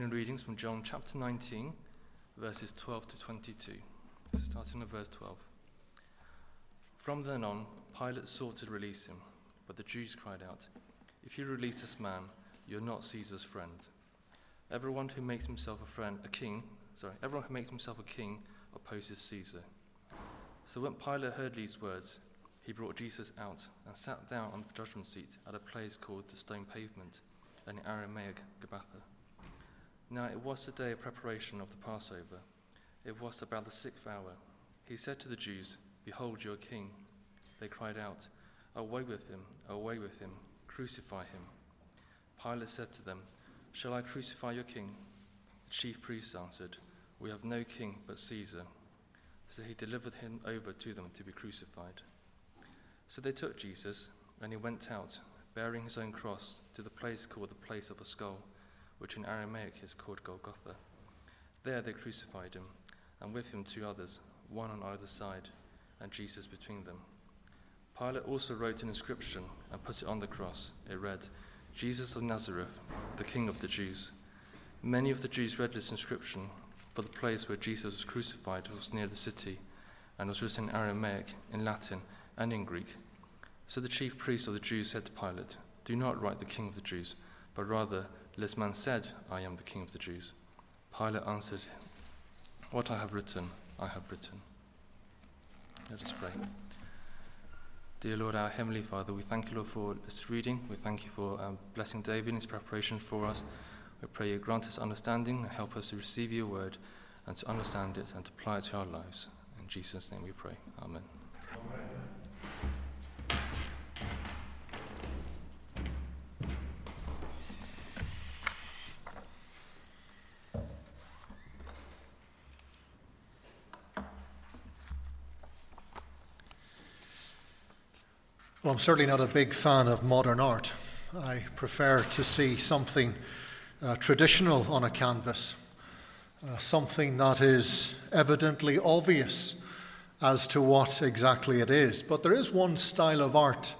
Readings from John chapter 19, verses 12 to 22, starting at verse 12. From then on, Pilate sought to release him, but the Jews cried out, "If you release this man, you're not Caesar's friend. Everyone who makes himself a king opposes Caesar." So when Pilate heard these words, he brought Jesus out and sat down on the judgment seat at a place called the Stone Pavement, in Aramaic Gabbatha. Now it was the day of preparation of the Passover. It was about the 6th hour. He said to the Jews, "Behold your king." They cried out, "Away with him, away with him, crucify him." Pilate said to them, "Shall I crucify your king?" The chief priests answered, "We have no king but Caesar." So he delivered him over to them to be crucified. So they took Jesus, and he went out, bearing his own cross, to the place called the Place of a Skull, which in Aramaic is called Golgotha. There they crucified him, and with him 2 others, one on either side, and Jesus between them. Pilate also wrote an inscription and put it on the cross. It read, "Jesus of Nazareth, the King of the Jews." Many of the Jews read this inscription, for the place where Jesus was crucified was near the city, and was written in Aramaic, in Latin, and in Greek. So the chief priests of the Jews said to Pilate, "Do not write the King of the Jews, but rather, this man said, 'I am the King of the Jews.'" Pilate answered, "What I have written, I have written." Let us pray. Dear Lord, our Heavenly Father, we thank you, Lord, for this reading. We thank you for blessing David in his preparation for us. We pray you grant us understanding and help us to receive your word and to understand it and to apply it to our lives. In Jesus' name we pray. Amen. Amen. Well, I'm certainly not a big fan of modern art. I prefer to see something traditional on a canvas, something that is evidently obvious as to what exactly it is. But there is one style of art,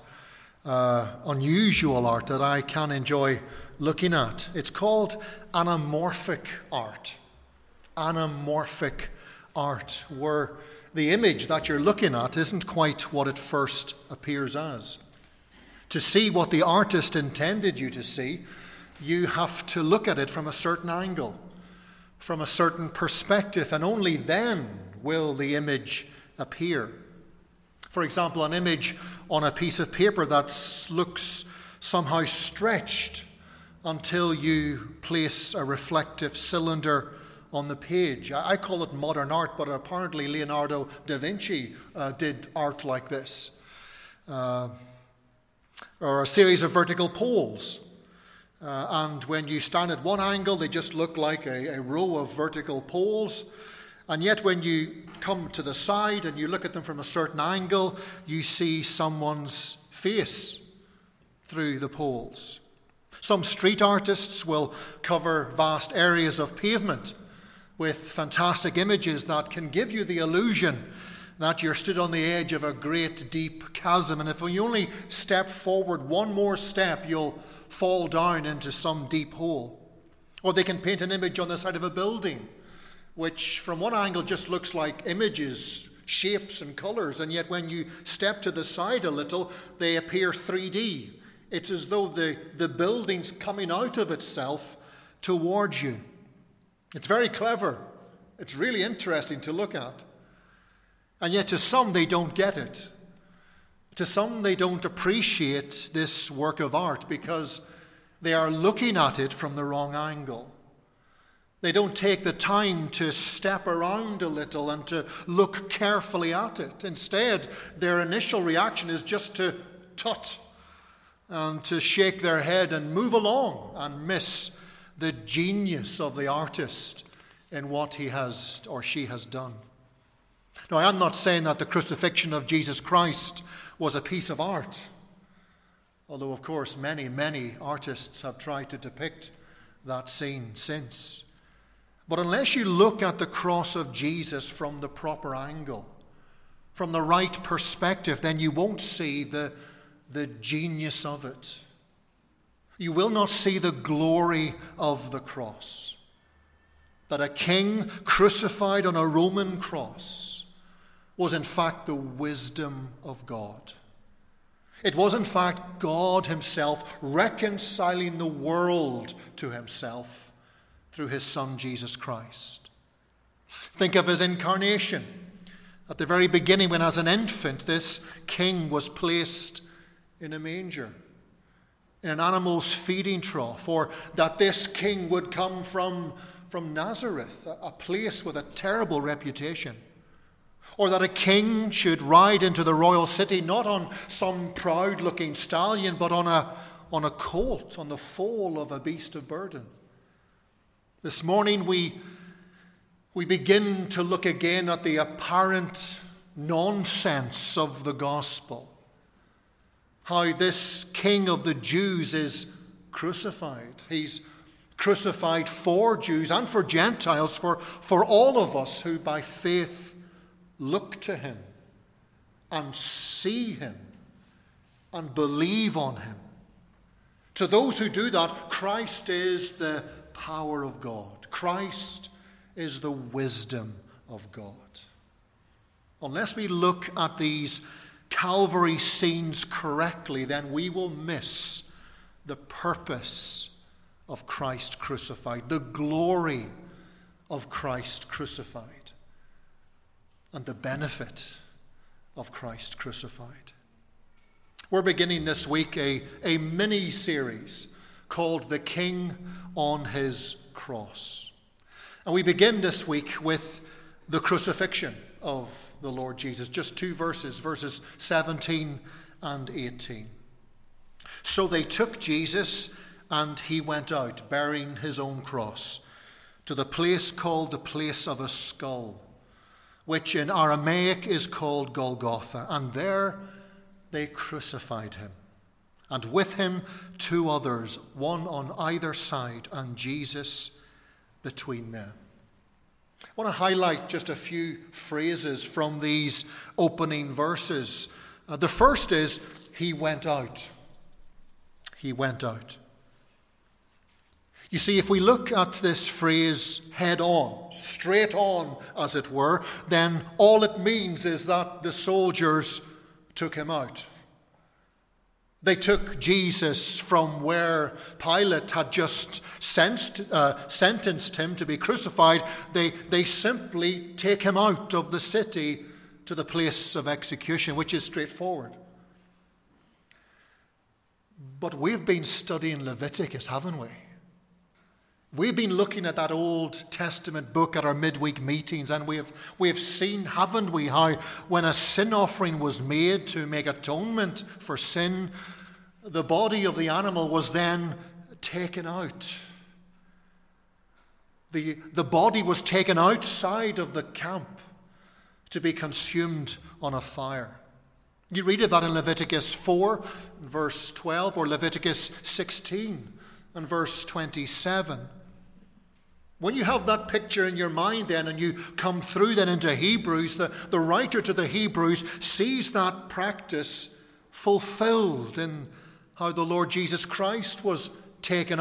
unusual art, that I can enjoy looking at. It's called anamorphic art. Anamorphic art, where the image that you're looking at isn't quite what it first appears as. To see what the artist intended you to see, you have to look at it from a certain angle, from a certain perspective, and only then will the image appear. For example, an image on a piece of paper that looks somehow stretched until you place a reflective cylinder on the page. I call it modern art, but apparently Leonardo da Vinci did art like this. Or a series of vertical poles. And when you stand at one angle, they just look like a row of vertical poles. And yet when you come to the side and you look at them from a certain angle, you see someone's face through the poles. Some street artists will cover vast areas of pavement with fantastic images that can give you the illusion that you're stood on the edge of a great deep chasm, and if you only step forward one more step, you'll fall down into some deep hole. Or they can paint an image on the side of a building, which from one angle just looks like images, shapes and colours, and yet when you step to the side a little, they appear 3D. It's as though the building's coming out of itself towards you. It's very clever. It's really interesting to look at. And yet to some they don't get it. To some they don't appreciate this work of art because they are looking at it from the wrong angle. They don't take the time to step around a little and to look carefully at it. Instead, their initial reaction is just to tut and to shake their head and move along and miss the genius of the artist in what he has or she has done. Now, I am not saying that the crucifixion of Jesus Christ was a piece of art, although, of course, many, many artists have tried to depict that scene since. But unless you look at the cross of Jesus from the proper angle, from the right perspective, then you won't see the genius of it. You will not see the glory of the cross. that a king crucified on a Roman cross was in fact the wisdom of God. It was in fact God himself reconciling the world to himself through his Son Jesus Christ. Think of his incarnation. At the very beginning, when as an infant this king was placed in a manger, in an animal's feeding trough, or that this king would come from Nazareth, a place with a terrible reputation, or that a king should ride into the royal city not on some proud-looking stallion, but on a colt, on the foal of a beast of burden. This morning we begin to look again at the apparent nonsense of the gospel. How this King of the Jews is crucified. He's crucified for Jews and for Gentiles, for all of us who by faith look to him and see him and believe on him. To those who do that, Christ is the power of God. Christ is the wisdom of God. Unless we look at these Calvary scenes correctly, then we will miss the purpose of Christ crucified, the glory of Christ crucified, and the benefit of Christ crucified. We're beginning this week a mini-series called The King on His Cross. And we begin this week with the crucifixion of the Lord Jesus. Just two verses, verses 17 and 18. So they took Jesus, and he went out, bearing his own cross, to the place called the place of a skull, which in Aramaic is called Golgotha. And there they crucified him, and with him 2 others, one on either side, and Jesus between them. I want to highlight just a few phrases from these opening verses. The first is, he went out. He went out. You see, if we look at this phrase head on, straight on, as it were, then all it means is that the soldiers took him out. They took Jesus from where Pilate had just sentenced him to be crucified. They simply take him out of the city to the place of execution, which is straightforward. But we've been studying Leviticus, haven't we? We've been looking at that Old Testament book at our midweek meetings, and we have seen, haven't we, how when a sin offering was made to make atonement for sin, the body of the animal was then taken out. The body was taken outside of the camp to be consumed on a fire. You read of that in Leviticus 4, verse 12, or Leviticus 16 and verse 27. When you have that picture in your mind then, and you come through then into Hebrews, the writer to the Hebrews sees that practice fulfilled in how the Lord Jesus Christ was taken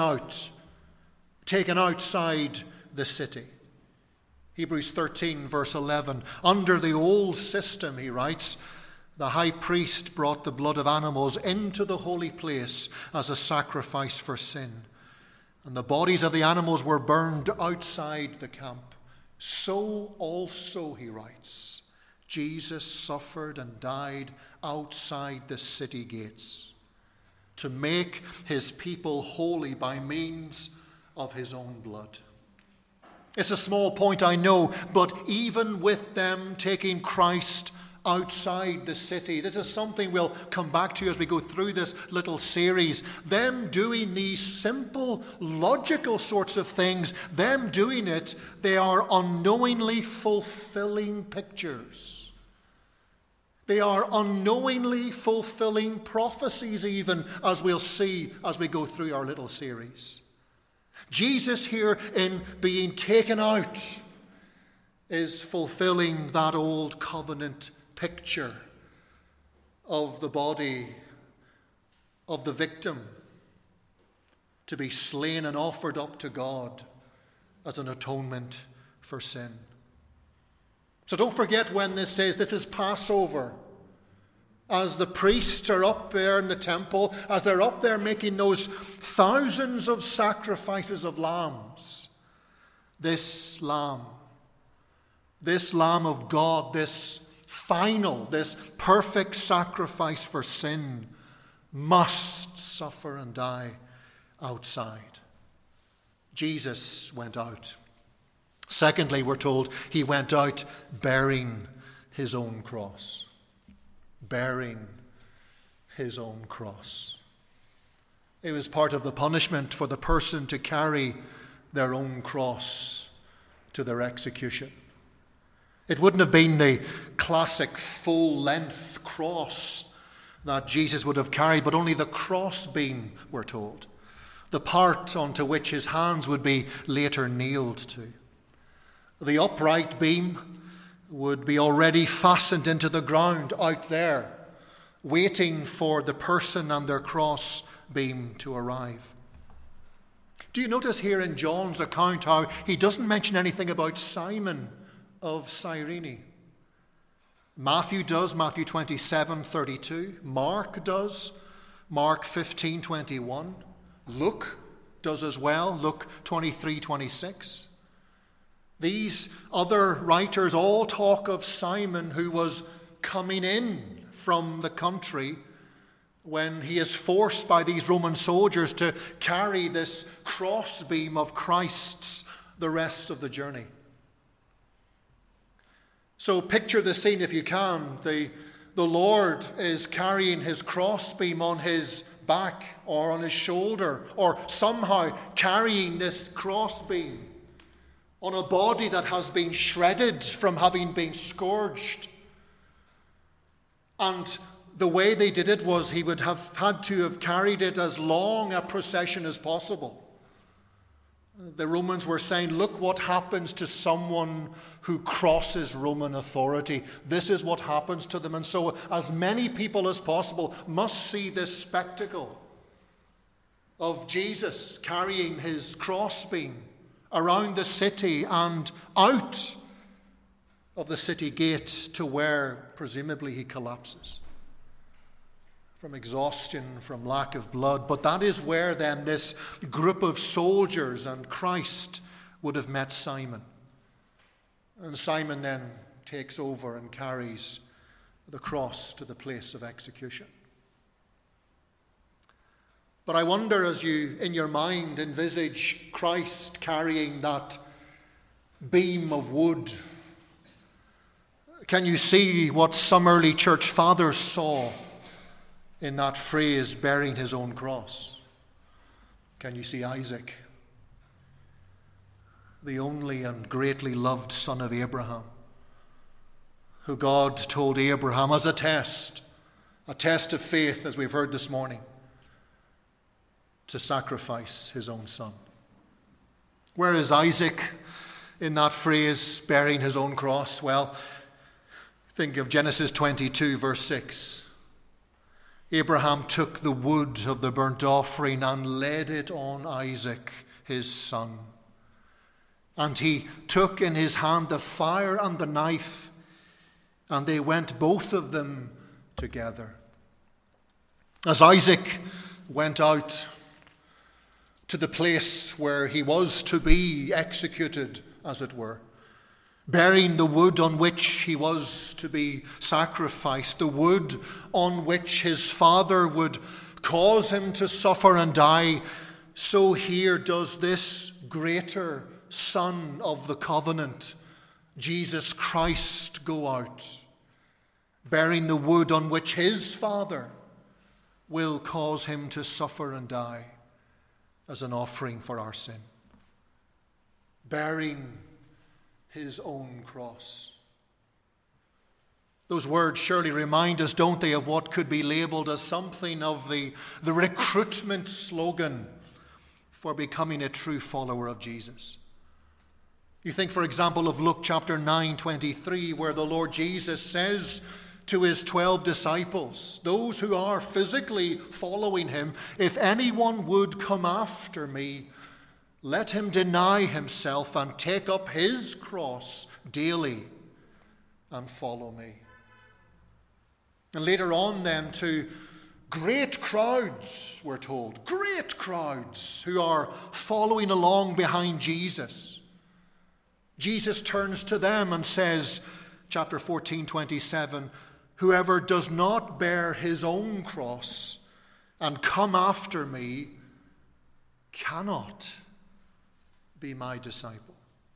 outside the city. Hebrews 13, verse 11. Under the old system, he writes, the high priest brought the blood of animals into the holy place as a sacrifice for sin. And the bodies of the animals were burned outside the camp. So also, he writes, Jesus suffered and died outside the city gates to make his people holy by means of his own blood. It's a small point, I know, but even with them taking Christ outside the city, this is something we'll come back to as we go through this little series. Them doing these simple, logical sorts of things, them doing it, they are unknowingly fulfilling pictures. They are unknowingly fulfilling prophecies, even, as we'll see as we go through our little series. Jesus here, in being taken out, is fulfilling that old covenant picture of the body of the victim to be slain and offered up to God as an atonement for sin. So don't forget when this says this is Passover. As the priests are up there in the temple, as they're up there making those thousands of sacrifices of lambs, this lamb of God, this final, this perfect sacrifice for sin, must suffer and die outside. Jesus went out. Secondly, we're told he went out bearing his own cross. Bearing his own cross. It was part of the punishment for the person to carry their own cross to their execution. It wouldn't have been the classic full-length cross that Jesus would have carried, but only the crossbeam, we're told. The part onto which his hands would be later nailed to. The upright beam would be already fastened into the ground out there, waiting for the person and their cross beam to arrive. Do you notice here in John's account how he doesn't mention anything about Simon of Cyrene? Matthew does, Matthew 27:32. Mark does, Mark 15:21. Luke does as well, Luke 23:26. These other writers all talk of Simon who was coming in from the country when he is forced by these Roman soldiers to carry this crossbeam of Christ's the rest of the journey. So picture the scene if you can. The Lord is carrying his crossbeam on his back or on his shoulder, or somehow carrying this crossbeam on a body that has been shredded from having been scourged. And the way they did it was he would have had to have carried it as long a procession as possible. The Romans were saying, look what happens to someone who crosses Roman authority. This is what happens to them. And so as many people as possible must see this spectacle of Jesus carrying his crossbeam around the city and out of the city gate to where presumably he collapses from exhaustion, from lack of blood. But that is where then this group of soldiers and Christ would have met Simon. And Simon then takes over and carries the cross to the place of execution. But I wonder, as you, in your mind, envisage Christ carrying that beam of wood, can you see what some early church fathers saw in that phrase, bearing his own cross? Can you see Isaac, the only and greatly loved son of Abraham, who God told Abraham as a test of faith, as we've heard this morning, to sacrifice his own son? Where is Isaac in that phrase, bearing his own cross? Well, think of Genesis 22, verse 6. Abraham took the wood of the burnt offering and laid it on Isaac, his son. And he took in his hand the fire and the knife, and they went both of them together. As Isaac went out to the place where he was to be executed, as it were, bearing the wood on which he was to be sacrificed, the wood on which his father would cause him to suffer and die, so here does this greater Son of the covenant, Jesus Christ, go out, bearing the wood on which his Father will cause him to suffer and die as an offering for our sin. Bearing his own cross. Those words surely remind us, don't they, of what could be labeled as something of the recruitment slogan for becoming a true follower of Jesus. You think, for example, of Luke chapter 9:23, where the Lord Jesus says to his 12 disciples, those who are physically following him, if anyone would come after me, let him deny himself and take up his cross daily and follow me. And later on then, to great crowds, we're told, great crowds who are following along behind Jesus. Jesus turns to them and says, chapter 14:27, whoever does not bear his own cross and come after me cannot be my disciple.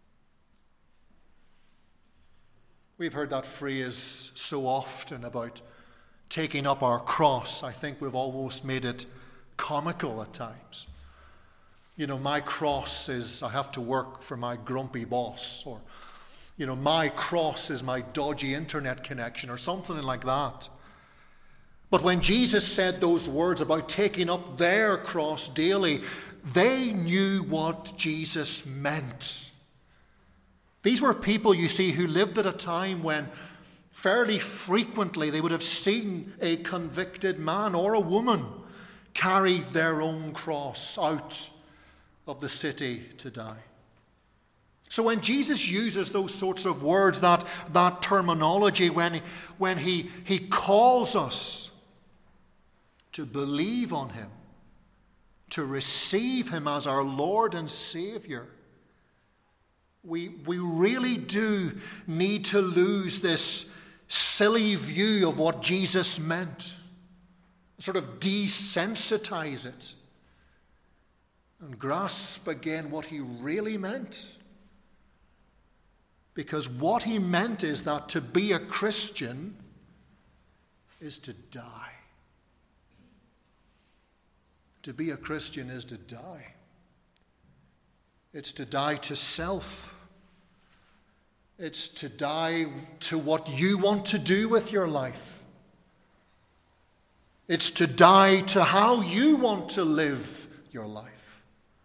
We've heard that phrase so often about taking up our cross. I think we've almost made it comical at times. You know, my cross is I have to work for my grumpy boss, or, you know, my cross is my dodgy internet connection, or something like that. But when Jesus said those words about taking up their cross daily, they knew what Jesus meant. These were people, you see, who lived at a time when fairly frequently they would have seen a convicted man or a woman carry their own cross out of the city to die. So when Jesus uses those sorts of words, that terminology, when he calls us to believe on him, to receive him as our Lord and Savior, we really do need to lose this silly view of what Jesus meant, sort of desensitize it, and grasp again what he really meant. Because what he meant is that to be a Christian is to die. To be a Christian is to die. It's to die to self. It's to die to what you want to do with your life. It's to die to how you want to live your life.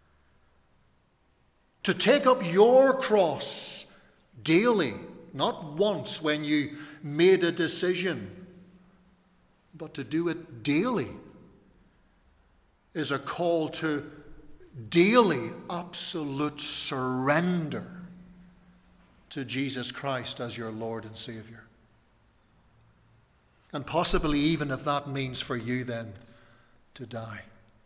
To take up your cross daily, not once when you made a decision, but to do it daily, is a call to daily, absolute surrender to Jesus Christ as your Lord and Savior. And possibly even if that means for you then to die.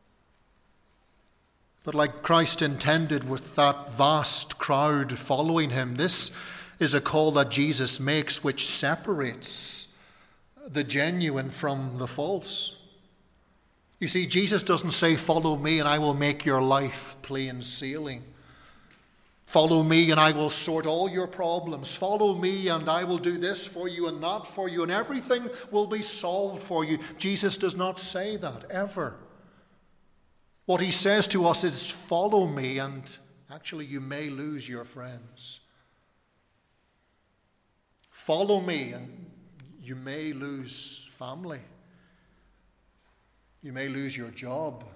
But like Christ intended with that vast crowd following him, this is a call that Jesus makes which separates the genuine from the false. You see, Jesus doesn't say, follow me and I will make your life plain sailing. Follow me and I will sort all your problems. Follow me and I will do this for you and that for you, and everything will be solved for you. Jesus does not say that, ever. What he says to us is, follow me and actually you may lose your friends. Follow me and you may lose family. You may lose your job.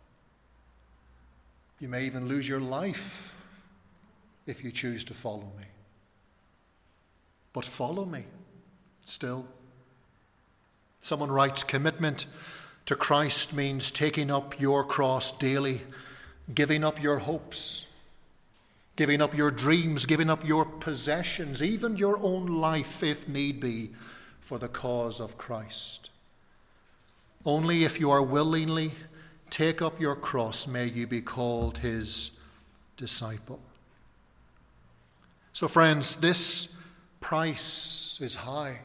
You may even lose your life if you choose to follow me. But follow me still. Someone writes, commitment to Christ means taking up your cross daily, giving up your hopes, giving up your dreams, giving up your possessions, even your own life if need be, for the cause of Christ. Only if you are willingly take up your cross may you be called his disciple. So friends, this price is high,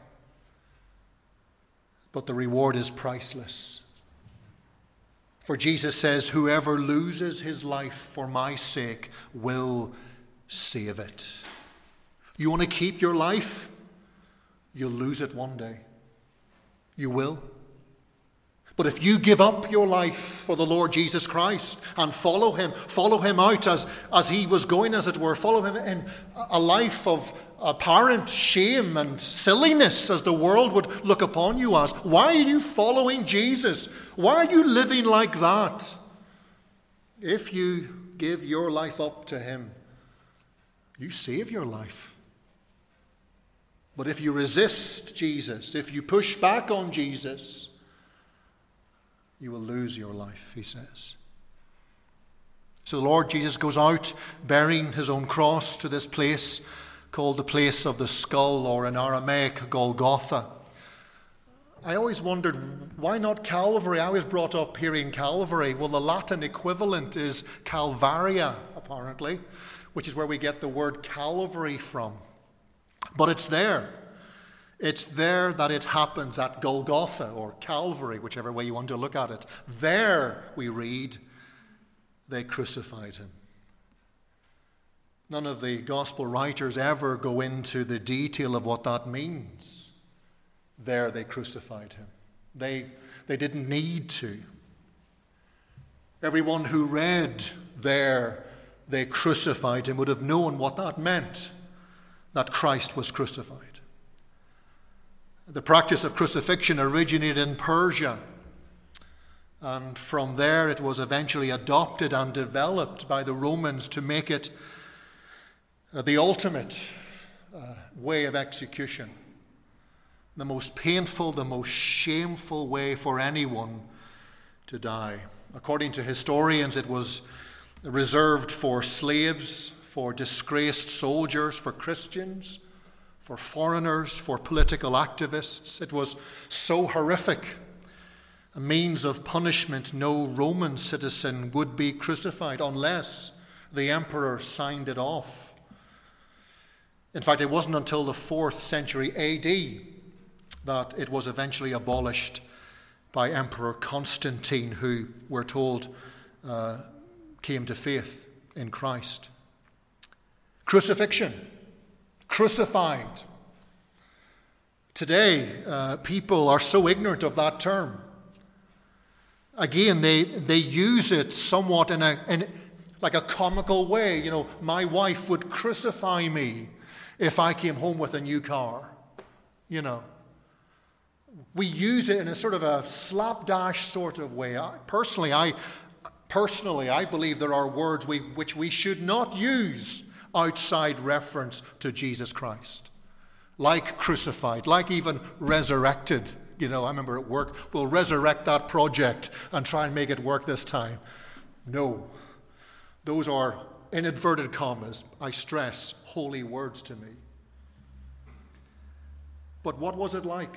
but the reward is priceless. For Jesus says, whoever loses his life for my sake will save it. You want to keep your life? You'll lose it one day. You will. But if you give up your life for the Lord Jesus Christ and follow him out as he was going, as it were, follow him in a life of apparent shame and silliness as the world would look upon you as. Why are you following Jesus? Why are you living like that? If you give your life up to him, you save your life. But if you resist Jesus, if you push back on Jesus, you will lose your life, he says. So the Lord Jesus goes out bearing his own cross to this place called the place of the skull, or in Aramaic, Golgotha. I always wondered, why not Calvary? I was brought up hearing Calvary. Well, the Latin equivalent is Calvaria, apparently, which is where we get the word Calvary from. But it's there. It's there that it happens, at Golgotha or Calvary, whichever way you want to look at it. There, we read, they crucified him. None of the gospel writers ever go into the detail of what that means. There they crucified him. They didn't need to. Everyone who read there they crucified him would have known what that meant, that Christ was crucified. The practice of crucifixion originated in Persia, and from there it was eventually adopted and developed by the Romans to make it the ultimate way of execution. The most painful, the most shameful way for anyone to die. According to historians, it was reserved for slaves, for disgraced soldiers, for Christians, for foreigners, for political activists. It was so horrific, a means of punishment. No Roman citizen would be crucified unless the emperor signed it off. In fact, it wasn't until the 4th century AD that it was eventually abolished by Emperor Constantine, who, we're told, came to faith in Christ. Crucifixion, crucified. Today, people are so ignorant of that term. Again, they use it somewhat in like a comical way. You know, my wife would crucify me if I came home with a new car. You know, we use it in a sort of a slapdash sort of way. Personally, I believe there are words which we should not use outside reference to Jesus Christ. Like crucified, like even resurrected. You know, I remember at work, we'll resurrect that project and try and make it work this time. No. Those are, in inverted commas, I stress, holy words to me. But what was it like?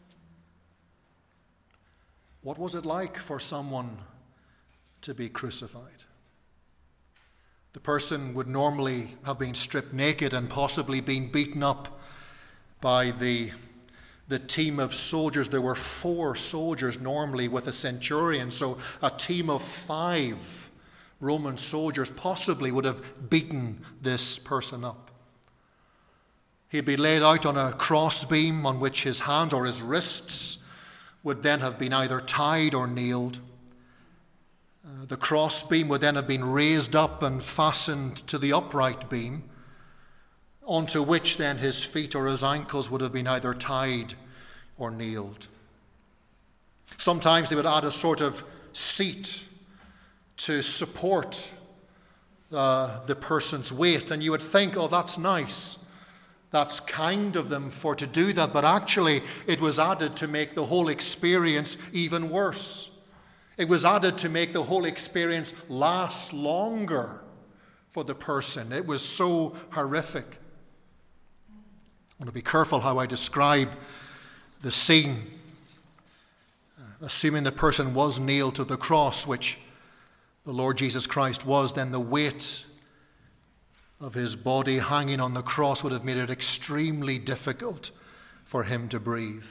What was it like for someone to be crucified? The person would normally have been stripped naked and possibly been beaten up by the team of soldiers. There were 4 soldiers normally with a centurion, so a team of 5 Roman soldiers possibly would have beaten this person up. He'd be laid out on a crossbeam on which his hands or his wrists would then have been either tied or nailed. The crossbeam would then have been raised up and fastened to the upright beam, onto which then his feet or his ankles would have been either tied or nailed. Sometimes they would add a sort of seat to support the person's weight, and you would think, oh, that's nice. That's kind of them to do that, but actually it was added to make the whole experience even worse. It was added to make the whole experience last longer for the person. It was so horrific. I want to be careful how I describe the scene. Assuming the person was nailed to the cross, which the Lord Jesus Christ was, then the weight of his body hanging on the cross would have made it extremely difficult for him to breathe.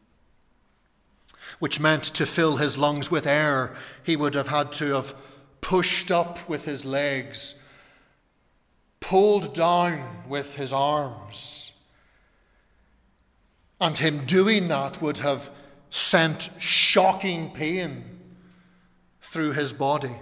Which meant to fill his lungs with air, he would have had to have pushed up with his legs, pulled down with his arms. And him doing that would have sent shocking pain through his body.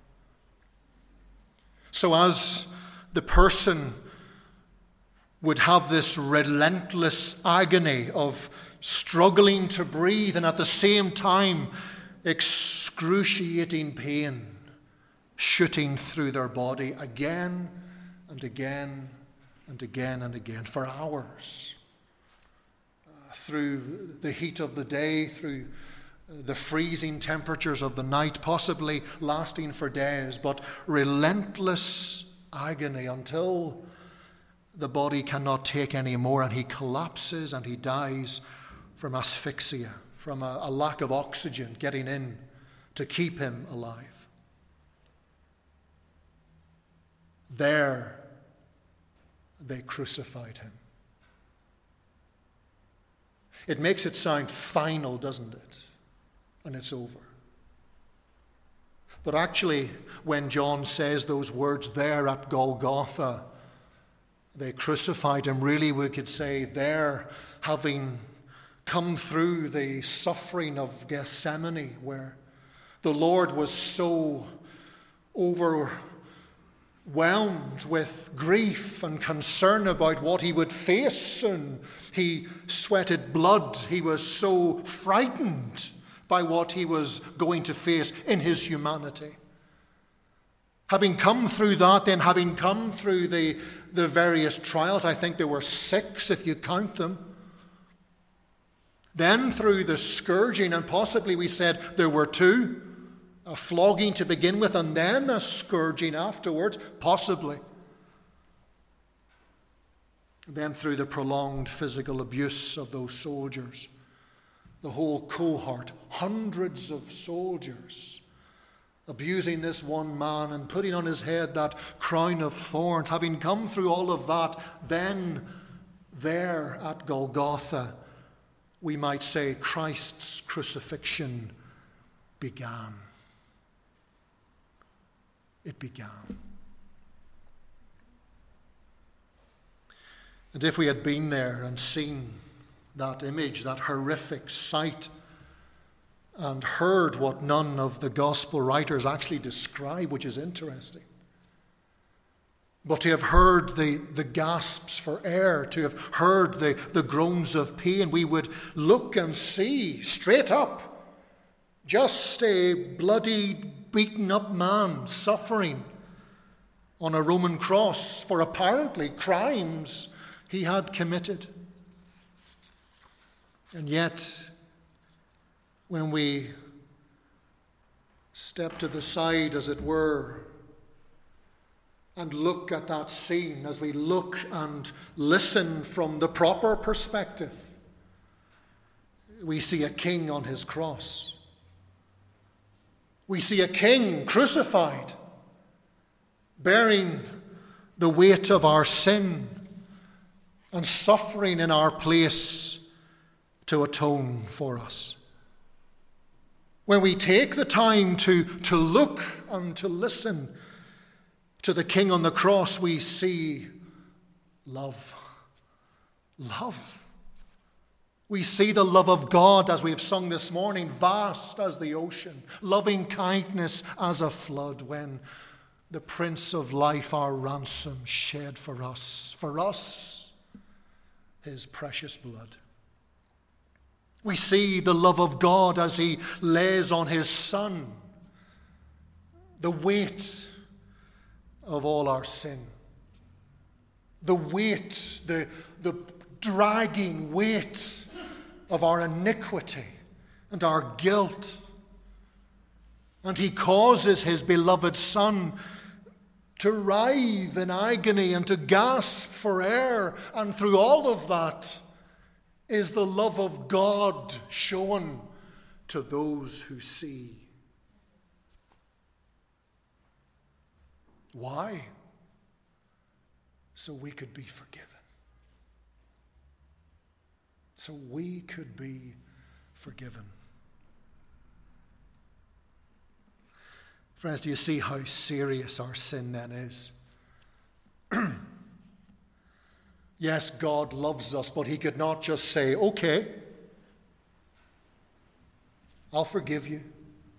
So as the person would have this relentless agony of struggling to breathe and at the same time excruciating pain shooting through their body again and again and again and again for hours. Through the heat of the day, through the freezing temperatures of the night, possibly lasting for days, but relentless agony until the body cannot take any more and he collapses and he dies from asphyxia, from a lack of oxygen getting in to keep him alive. There they crucified him. It makes it sound final, doesn't it? And it's over. But actually, when John says those words there at Golgotha, they crucified him, really we could say there, having come through the suffering of Gethsemane, where the Lord was so overwhelmed with grief and concern about what he would face soon. He sweated blood. He was so frightened by what he was going to face in his humanity. Having come through that, then having come through the various trials, I think there were 6 if you count them. Then through the scourging, and possibly we said there were 2, a flogging to begin with and then a scourging afterwards, possibly. Then through the prolonged physical abuse of those soldiers, the whole cohort, hundreds of soldiers, abusing this one man and putting on his head that crown of thorns. Having come through all of that, then there at Golgotha, we might say Christ's crucifixion began. It began. And if we had been there and seen that image, that horrific sight, and heard what none of the gospel writers actually describe, which is interesting, but to have heard the gasps for air, to have heard the groans of pain, we would look and see straight up just a bloody, beaten up man suffering on a Roman cross for apparently crimes he had committed. And yet, when we step to the side, as it were, and look at that scene, as we look and listen from the proper perspective, we see a king on his cross. We see a king crucified, bearing the weight of our sin and suffering in our place to atone for us. When we take the time to look and to listen to the King on the cross, we see love. Love. We see the love of God, as we have sung this morning, vast as the ocean, loving kindness as a flood, when the Prince of Life, our ransom, shed for us, his precious blood. We see the love of God as he lays on his Son the weight of all our sin. The weight, the dragging weight of our iniquity and our guilt. And he causes his beloved Son to writhe in agony and to gasp for air. And through all of that is the love of God shown to those who see. Why? So we could be forgiven. So we could be forgiven. Friends, do you see how serious our sin then is? Yes, God loves us, but he could not just say, okay, I'll forgive you.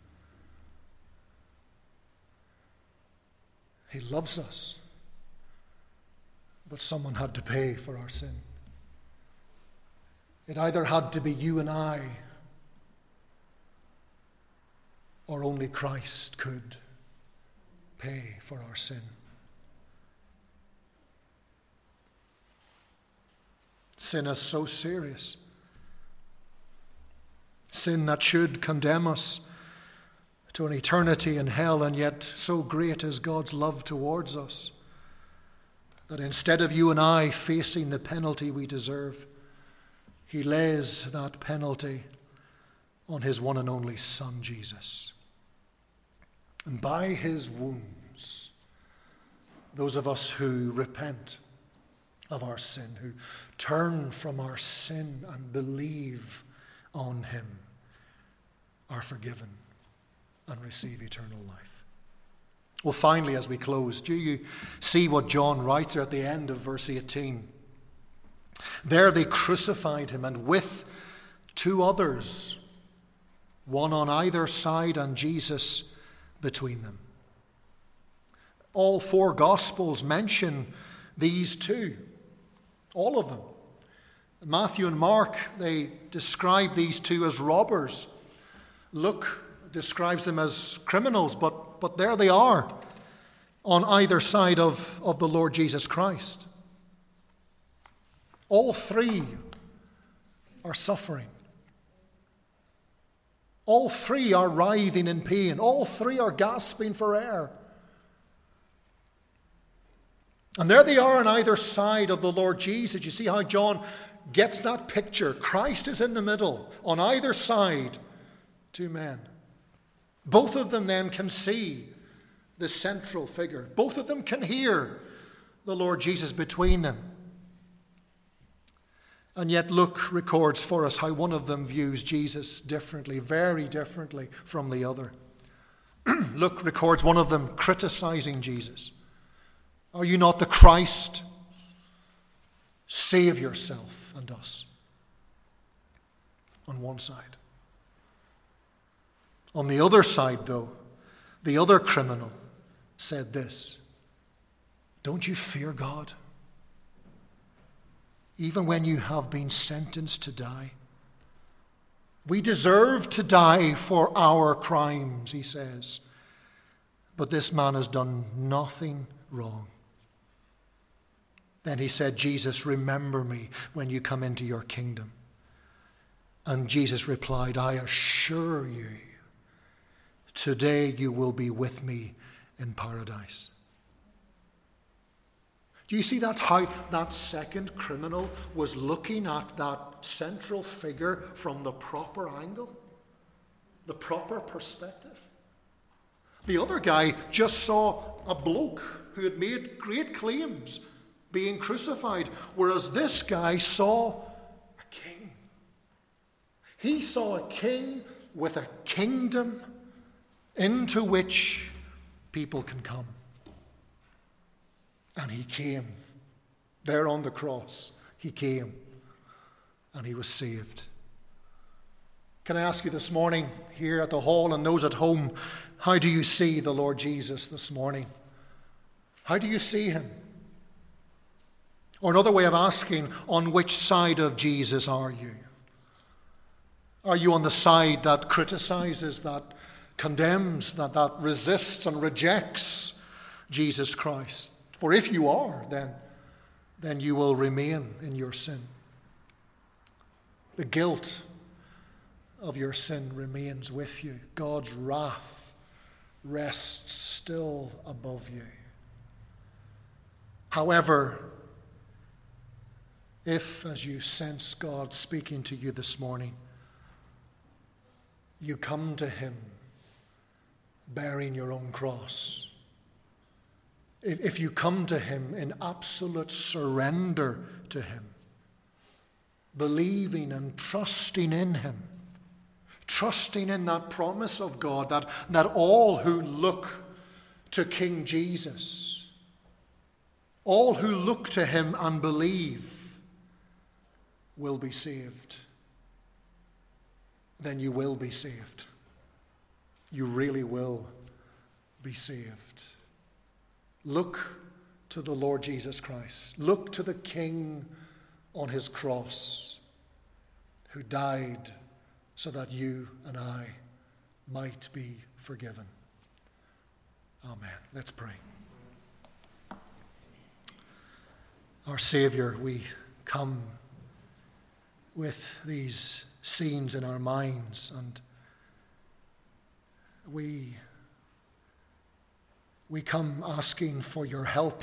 He loves us, but someone had to pay for our sin. It either had to be you and I, or only Christ could pay for our sin. Sin is so serious. sin that should condemn us to an eternity in hell, and yet so great is God's love towards us that instead of you and I facing the penalty we deserve, he lays that penalty on his one and only Son, Jesus. And by his wounds, those of us who repent of our sin, who turn from our sin and believe on him, are forgiven and receive eternal life. Well, finally, as we close, do you see what John writes at the end of verse 18? There they crucified him, and with two others, one on either side and Jesus between them. All four Gospels mention these two, all of them. Matthew and Mark, they describe these two as robbers. Luke describes them as criminals, but there they are on either side of the Lord Jesus Christ. All three are suffering. All three are writhing in pain. All three are gasping for air. And there they are on either side of the Lord Jesus. You see how John gets that picture? Christ is in the middle. On either side, two men. Both of them then can see the central figure. Both of them can hear the Lord Jesus between them. And yet Luke records for us how one of them views Jesus differently, very differently from the other. Luke records one of them criticizing Jesus. Are you not the Christ? Save yourself and us. On one side. On the other side, though, the other criminal said this: don't you fear God? Even when you have been sentenced to die. We deserve to die for our crimes, he says. But this man has done nothing wrong. Then he said, Jesus, remember me when you come into your kingdom. And Jesus replied, I assure you, today you will be with me in paradise. Do you see that, how that second criminal was looking at that central figure from the proper angle, the proper perspective? The other guy just saw a bloke who had made great claims being crucified, whereas this guy saw a king. He saw a king with a kingdom into which people can come. And he came. There on the cross, he came. And he was saved. Can I ask you this morning, here at the hall and those at home, how do you see the Lord Jesus this morning? How do you see him? Or another way of asking, on which side of Jesus are you? Are you on the side that criticizes, that condemns, that resists and rejects Jesus Christ? For if you are, then you will remain in your sin. The guilt of your sin remains with you. God's wrath rests still above you. However, if, as you sense God speaking to you this morning, you come to him bearing your own cross, if you come to him in absolute surrender to him, believing and trusting in him, trusting in that promise of God that all who look to King Jesus, all who look to him and believe will be saved, then you will be saved. You really will be saved. Look to the Lord Jesus Christ. Look to the King on his cross, who died so that you and I might be forgiven. Amen. Let's pray. Our Savior, we come with these scenes in our minds, and we come asking for your help.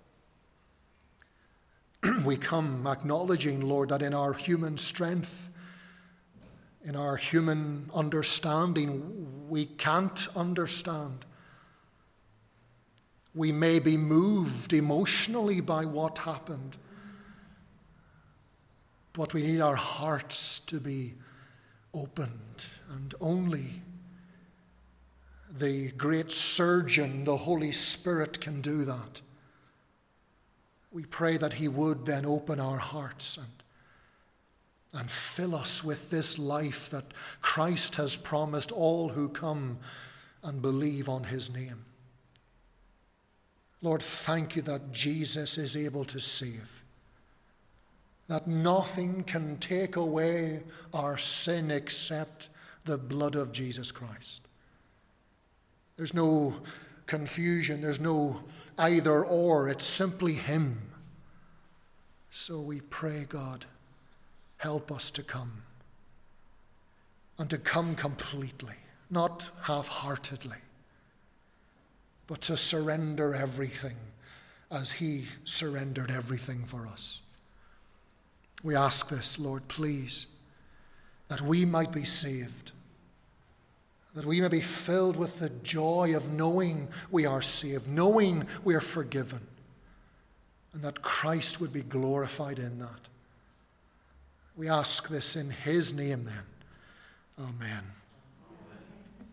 We come acknowledging, Lord, that in our human strength, in our human understanding, we can't understand. We may be moved emotionally by what happened, but we need our hearts to be opened, and only the great surgeon, the Holy Spirit, can do that. We pray that he would then open our hearts and fill us with this life that Christ has promised all who come and believe on his name. Lord, thank you that Jesus is able to save, that nothing can take away our sin except the blood of Jesus Christ. There's no confusion, there's no either or, it's simply him. So we pray, God, help us to come, and to come completely, not half-heartedly, but to surrender everything as he surrendered everything for us. We ask this, Lord, please, that we might be saved, that we may be filled with the joy of knowing we are saved, knowing we are forgiven, and that Christ would be glorified in that. We ask this in his name then. Amen.